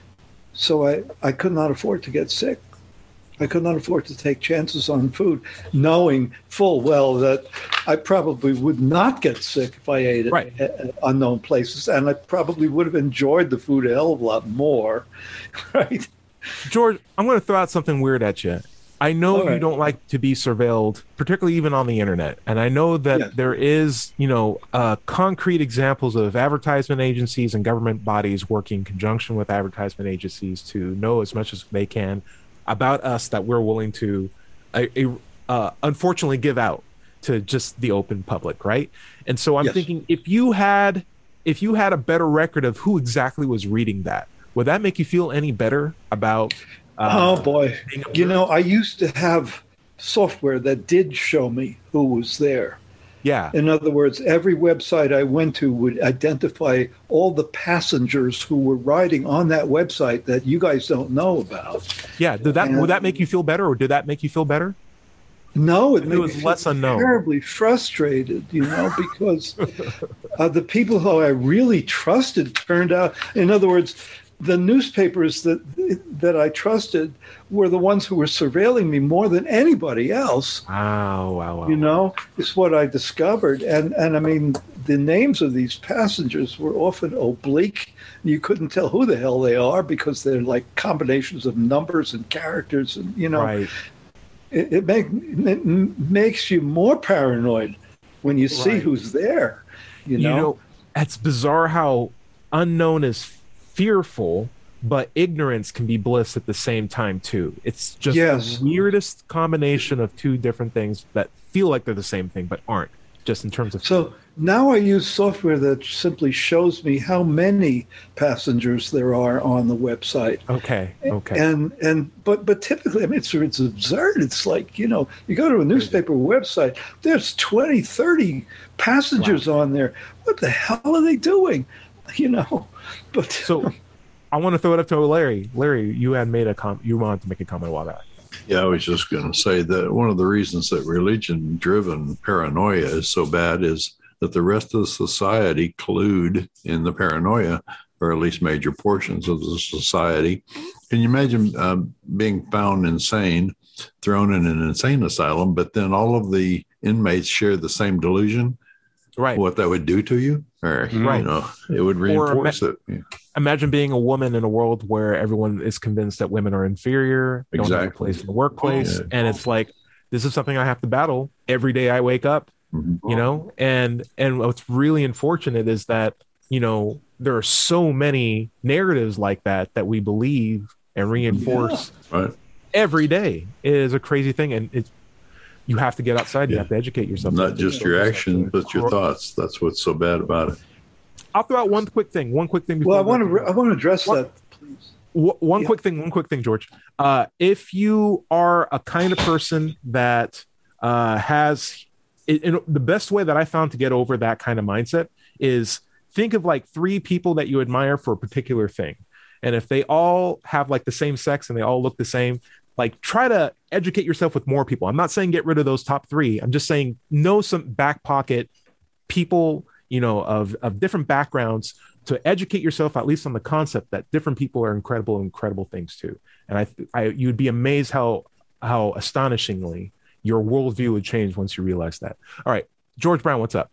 so I could not afford to get sick. I could not afford to take chances on food, knowing full well that I probably would not get sick if I ate it at unknown places, and I probably would have enjoyed the food a hell of a lot more, right? George, I'm going to throw out something weird at you. I know you don't like to be surveilled, particularly even on the internet, and I know that there is, concrete examples of advertisement agencies and government bodies working in conjunction with advertisement agencies to know as much as they can about us that we're willing to unfortunately give out to just the open public, right? And so I'm thinking, if you had a better record of who exactly was reading that, would that make you feel any better about oh boy, I used to have software that did show me who was there. Yeah. In other words, every website I went to would identify all the passengers who were riding on that website that you guys don't know about. Yeah. Would that make you feel better, or did that make you feel better? No, it made me less unknown. Terribly frustrated, because the people who I really trusted turned out, in other words, the newspapers that I trusted were the ones who were surveilling me more than anybody else. Wow. Is what I discovered. And I mean, the names of these passengers were often oblique. You couldn't tell who the hell they are because they're like combinations of numbers and characters. And, right. it makes you more paranoid when you see who's there, It's bizarre how unknown is fearful, but ignorance can be bliss at the same time too. It's just the weirdest combination of two different things that feel like they're the same thing but aren't, just in terms of so Now I use software that simply shows me how many passengers there are on the website. Okay. But typically, I mean, it's absurd. It's like, you go to a newspaper website, there's 20, 30 passengers on there. What the hell are they doing? But so I want to throw it up to Larry. Larry, you had made you wanted to make a comment a while back. Yeah, I was just going to say that one of the reasons that religion-driven paranoia is so bad is that the rest of the society collude in the paranoia, or at least major portions of the society. Can you imagine being found insane, thrown in an insane asylum, but then all of the inmates share the same delusion? Right. What that would do to you? Or, it would reinforce it. Yeah. Imagine being a woman in a world where everyone is convinced that women are inferior, don't have a place in the workplace. Oh, yeah. And it's like, this is something I have to battle every day I wake up, and what's really unfortunate is that, there are so many narratives like that we believe and reinforce every day. It is a crazy thing. And you have to get outside. You have to educate yourself. Not just your actions, but your thoughts. That's what's so bad about it. I'll throw out one quick thing. Before I want to address that, please. One quick thing, George. If you are a kind of person that has, the best way that I found to get over that kind of mindset is think of like 3 people that you admire for a particular thing. And if they all have like the same sex and they all look the same, like try to educate yourself with more people. I'm not saying get rid of those top 3. I'm just saying know some back pocket people, of different backgrounds, to educate yourself at least on the concept that different people are incredible things too. And you'd be amazed how astonishingly your worldview would change once you realize that. All right, George Brown, what's up?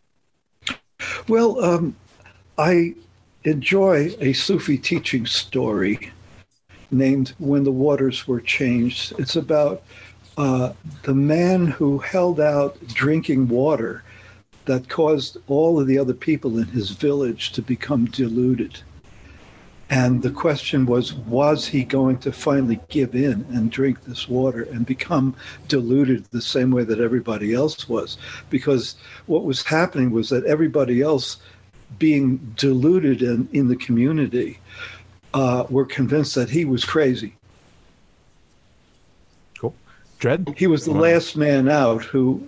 Well, I enjoy a Sufi teaching story named When the Waters Were Changed. It's about the man who held out drinking water that caused all of the other people in his village to become deluded. And the question was he going to finally give in and drink this water and become deluded the same way that everybody else was? Because what was happening was that everybody else being deluded in the community were convinced that he was crazy. Cool. Dred? He was the last man out who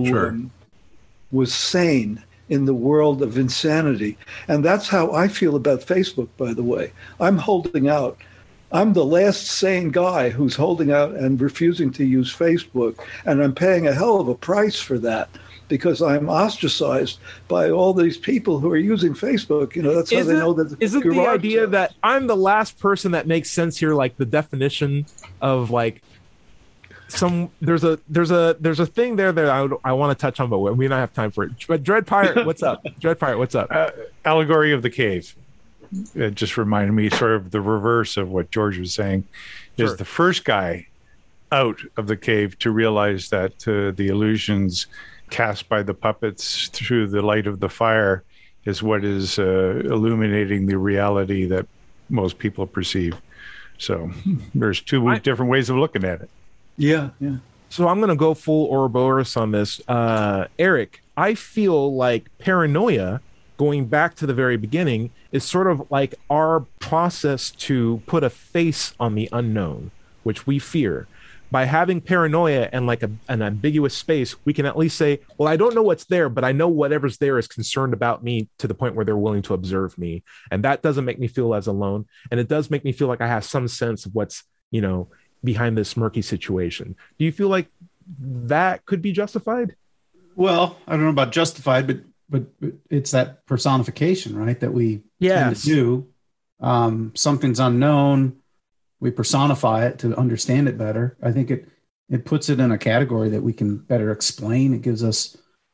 was sane in the world of insanity. And that's how I feel about Facebook, by the way. I'm holding out. I'm the last sane guy who's holding out and refusing to use Facebook. And I'm paying a hell of a price for that because I'm ostracized by all these people who are using Facebook. That's how they know that. Isn't the idea that I'm the last person that makes sense here, like the definition of like, there's a thing there that I want to touch on, but we don't have time for it. But Dread Pirate, what's up? Allegory of the Cave. It just reminded me sort of the reverse of what George was saying. Is the first guy out of the cave to realize that the illusions cast by the puppets through the light of the fire is what is illuminating the reality that most people perceive. So there's 2 different ways of looking at it. Yeah. So I'm going to go full Ouroboros on this. Eric, I feel like paranoia, going back to the very beginning, is sort of like our process to put a face on the unknown, which we fear. By having paranoia and like an ambiguous space, we can at least say, well, I don't know what's there, but I know whatever's there is concerned about me to the point where they're willing to observe me. And that doesn't make me feel as alone. And it does make me feel like I have some sense of what's, behind this murky situation. Do you feel like that could be justified? Well, I don't know about justified, but it's that personification, right? That we tend to do. Something's unknown. We personify it to understand it better. I think it puts it in a category that we can better explain. It gives us,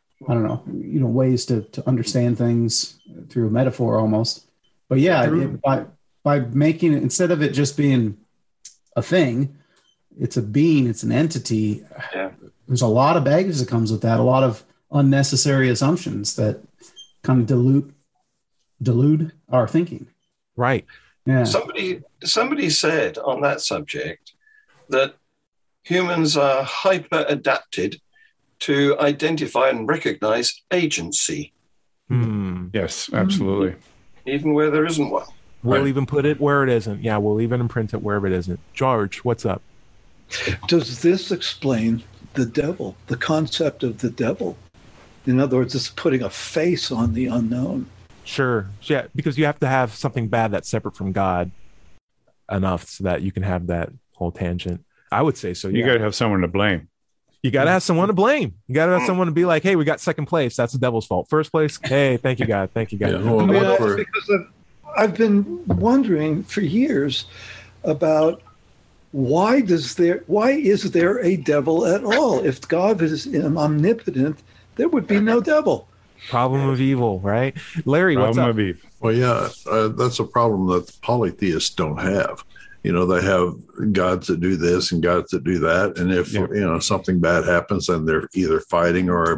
ways to understand things through a metaphor almost. But by making it, instead of it just being a thing, it's a being, it's an entity. Yeah. There's a lot of baggage that comes with that, a lot of unnecessary assumptions that kind of delude our thinking. Right. Yeah. Somebody said on that subject that humans are hyper adapted to identify and recognize agency. Yes, absolutely. Even where there isn't one. We'll even put it where it isn't. Yeah, we'll even imprint it wherever it isn't. George, what's up? Does this explain the devil, the concept of the devil? In other words, it's putting a face on the unknown. Sure. Yeah, because you have to have something bad that's separate from God enough so that you can have that whole tangent. I would say so. You got to have someone to blame. You got to have someone to blame. You got to have someone to be like, hey, we got second place. That's the devil's fault. First place, hey, thank you, God. Thank you, God. Yeah, because I've been wondering for years about why is there a devil at all? If God is omnipotent, there would be no devil. Problem of evil, right? Larry, what's up? Well, yeah, that's a problem that the polytheists don't have. You know, they have gods that do this and gods that do that. And if, something bad happens, then they're either fighting or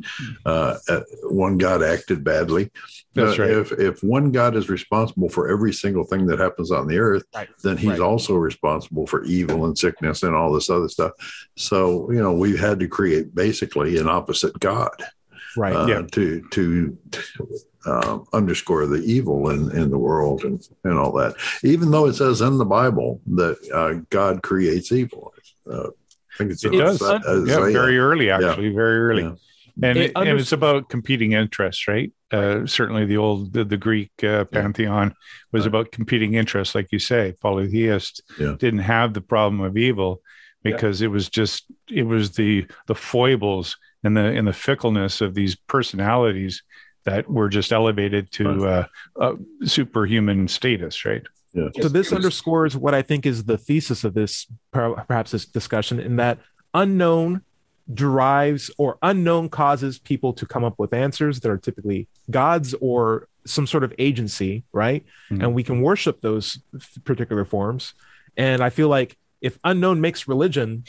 one god acted badly. That's right. If one God is responsible for every single thing that happens on the earth, then he's also responsible for evil and sickness and all this other stuff. So, we've had to create basically an opposite God. Right. To underscore the evil in the world and all that, even though it says in the Bible that God creates evil. I think it does. Very early, actually, very early. Yeah. And it's about competing interests, right? Certainly the Greek pantheon was about competing interests, like you say. Polytheists didn't have the problem of evil because it was the foibles and the fickleness of these personalities that were just elevated to superhuman status, right? Yeah. So this underscores what I think is the thesis of this, perhaps this discussion, in that unknown drives or unknown causes people to come up with answers that are typically gods or some sort of agency, right? Mm-hmm. And we can worship those particular forms. And I feel like if unknown makes religion,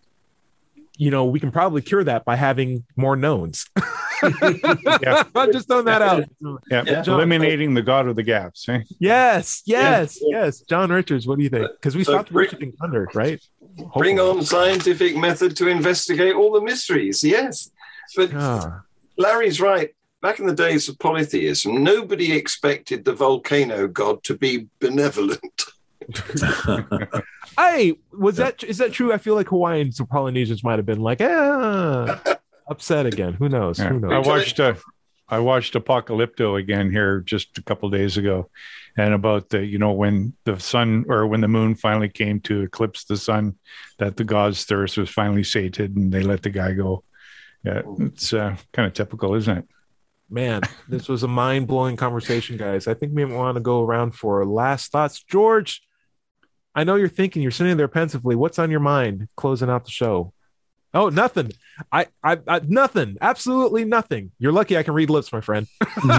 we can probably cure that by having more knowns. I'm just throwing that out. Eliminating the god of the gaps. Eh? Yes. John Richards, what do you think? Because we stopped worshiping thunder, right? Bring on scientific method to investigate all the mysteries. Yes. But Larry's right. Back in the days of polytheism, nobody expected the volcano god to be benevolent. Is that true? I feel like Hawaiians or Polynesians might have been like, upset again. Who knows? Yeah. Who knows? I watched Apocalypto again here just a couple of days ago, and about when the sun or when the moon finally came to eclipse the sun, that the god's thirst was finally sated and they let the guy go. Yeah, it's kind of typical, isn't it? Man, this was a mind-blowing conversation, guys. I think we want to go around for last thoughts. George, I know you're sitting there pensively. What's on your mind closing out the show? Oh, nothing. I nothing. Absolutely nothing. You're lucky I can read lips, my friend.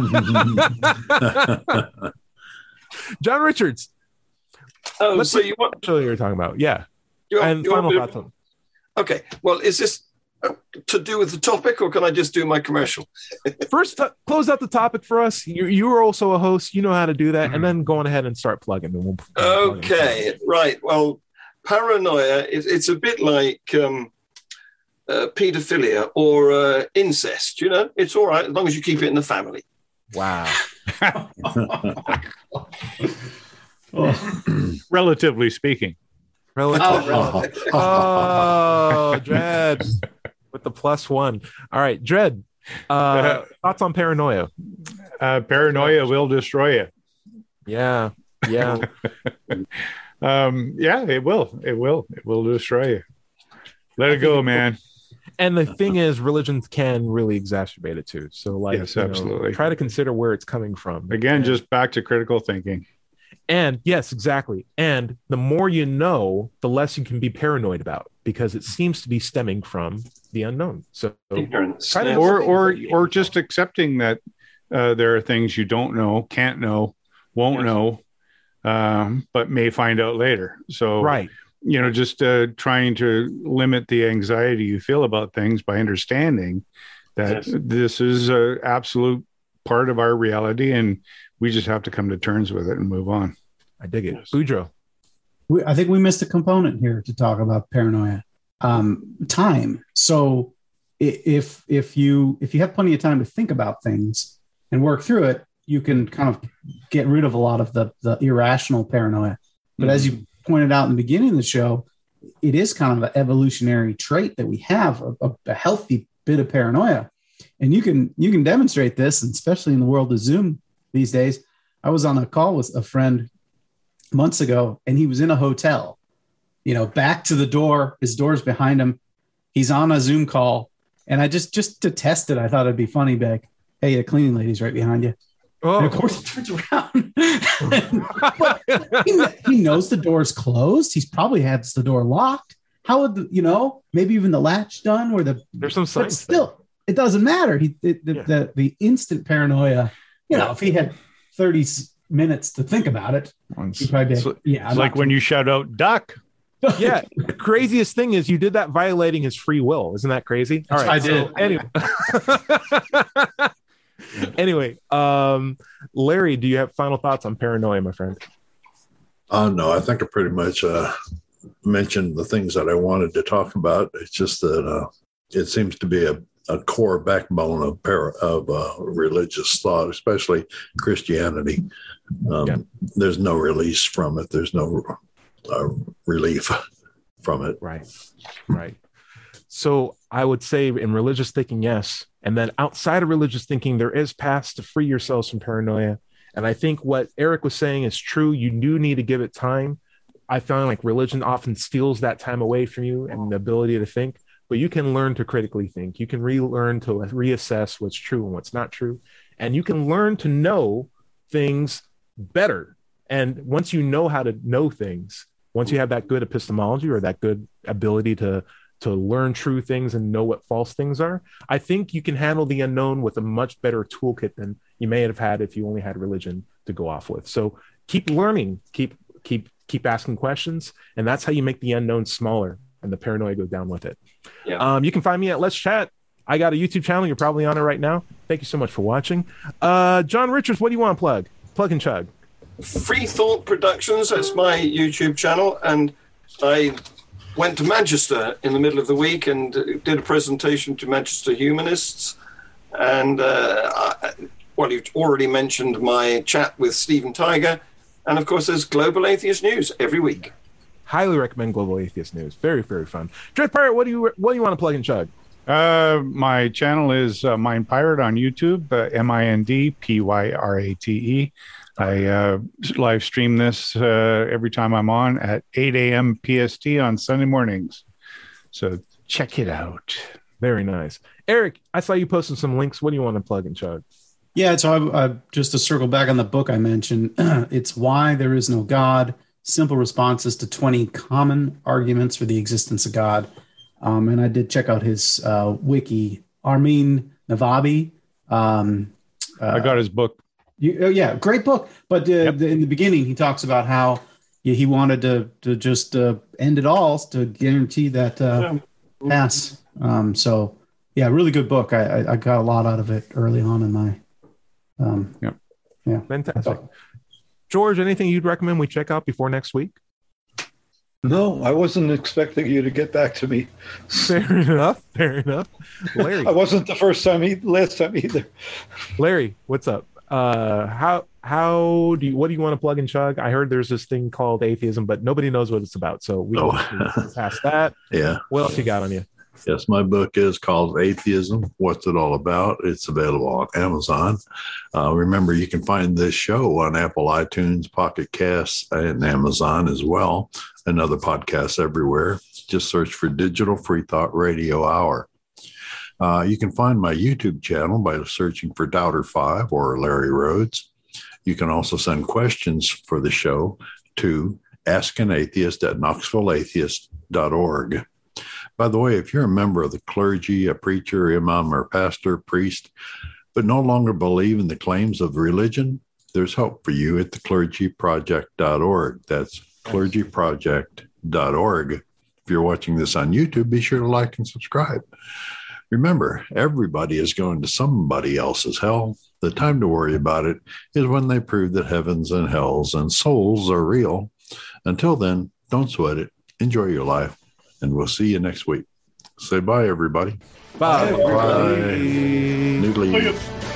John Richards. Oh, so you want show you're talking about? Yeah. Final thoughts on. Okay. Well, is this to do with the topic, or can I just do my commercial? First, close out the topic for us. You are also a host. You know how to do that, and then go on ahead and start plugging. And okay. Right. Well, paranoia. It's a bit like pedophilia or incest. It's all right as long as you keep it in the family. Wow. Relatively speaking. Oh, Dread with the +1. All right, Dread. Thoughts on paranoia? Paranoia will destroy you. Yeah. It will. It will destroy you. Let it go, man. And the thing is, religions can really exacerbate it too. So, yes, absolutely. Try to consider where it's coming from. Again, just back to critical thinking. And yes, exactly. And the more you know, the less you can be paranoid about, because it seems to be stemming from the unknown. So ignorance, or just accepting that there are things you don't know, can't know, won't know, but may find out later. So right. Just trying to limit the anxiety you feel about things by understanding that this is an absolute part of our reality, and we just have to come to terms with it and move on. I dig it. Boudreaux. I think we missed a component here to talk about paranoia. Time. So if you have plenty of time to think about things, and work through it, you can kind of get rid of a lot of the irrational paranoia. But as you pointed out in the beginning of the show, it is kind of an evolutionary trait that we have, a healthy bit of paranoia. And you can demonstrate this, and especially in the world of Zoom these days. I was on a call with a friend months ago, and he was in a hotel, back to the door, his door's behind him. He's on a Zoom call. And I just to test it, I thought it'd be funny, Beck. Hey, the cleaning lady's right behind you. Oh. And of course, he turns around. But he knows the door's closed. He's probably has the door locked. How would maybe even the latch done or there's some signs. But still, it doesn't matter. The instant paranoia. If he had 30 minutes to think about it, he'd probably be, it's like when you shout out "duck." Yeah, the craziest thing is you did that violating his free will. Isn't that crazy? All right, I did. Anyway, Larry, do you have final thoughts on paranoia, my friend? No, I think I pretty much mentioned the things that I wanted to talk about. It's just that it seems to be a core backbone of religious thought, especially Christianity. There's no release from it. There's no relief from it. Right. So I would say in religious thinking, yes. And then outside of religious thinking, there is paths to free yourselves from paranoia. And I think what Eric was saying is true. You do need to give it time. I find like religion often steals that time away from you and the ability to think, but you can learn to critically think. You can relearn to reassess what's true and what's not true. And you can learn to know things better. And once you know how to know things, once you have that good epistemology or that good ability to learn true things and know what false things are, I think you can handle the unknown with a much better toolkit than you may have had if you only had religion to go off with. So keep learning, keep asking questions, and that's how you make the unknown smaller and the paranoia go down with it. Yeah. You can find me at Let's Chat. I got a YouTube channel. You're probably on it right now. Thank you so much for watching. John Richards, what do you want to plug? Plug and chug. Free Thought Productions, that's my YouTube channel, and I went to Manchester in the middle of the week and did a presentation to Manchester humanists. And you've already mentioned my chat with Stephen Tiger, and of course there's Global Atheist News every week. Highly recommend Global Atheist News. Very, very fun. Dread Pirate, what do you want to plug and chug? My channel is Mind Pirate on YouTube, MINDPYRATE. I live stream this every time I'm on at 8 a.m. PST on Sunday mornings. So check it out. Very nice. Eric, I saw you posting some links. What do you want to plug and chug? Yeah, so I just to circle back on the book I mentioned, it's Why There Is No God, Simple Responses to 20 Common Arguments for the Existence of God. And I did check out his wiki, Armin Navabi. I got his book. Great book. But in the beginning, he talks about how he wanted to just end it all to guarantee that pass. So, really good book. I got a lot out of it early on in my. Fantastic. George, anything you'd recommend we check out before next week? No, I wasn't expecting you to get back to me. Fair enough. Larry, I wasn't the last time either. Larry, what's up? What do you want to plug and chug? I heard there's this thing called atheism, but nobody knows what it's about. So we can pass that. Yeah. What else you got on you? Yes, my book is called Atheism, What's It All About? It's available on Amazon. Remember, you can find this show on Apple iTunes, Pocket Casts, and Amazon as well, and other podcasts everywhere. Just search for Digital Free Thought Radio Hour. You can find my YouTube channel by searching for Doubter5 or Larry Rhodes. You can also send questions for the show to askanatheist@knoxvilleatheist.org. By the way, if you're a member of the clergy, a preacher, imam, or pastor, priest, but no longer believe in the claims of religion, there's hope for you at theclergyproject.org. That's clergyproject.org. If you're watching this on YouTube, be sure to like and subscribe. Remember, everybody is going to somebody else's hell. The time to worry about it is when they prove that heavens and hells and souls are real. Until then, don't sweat it. Enjoy your life. And we'll see you next week. Say bye, everybody. Bye. Bye. Noodly.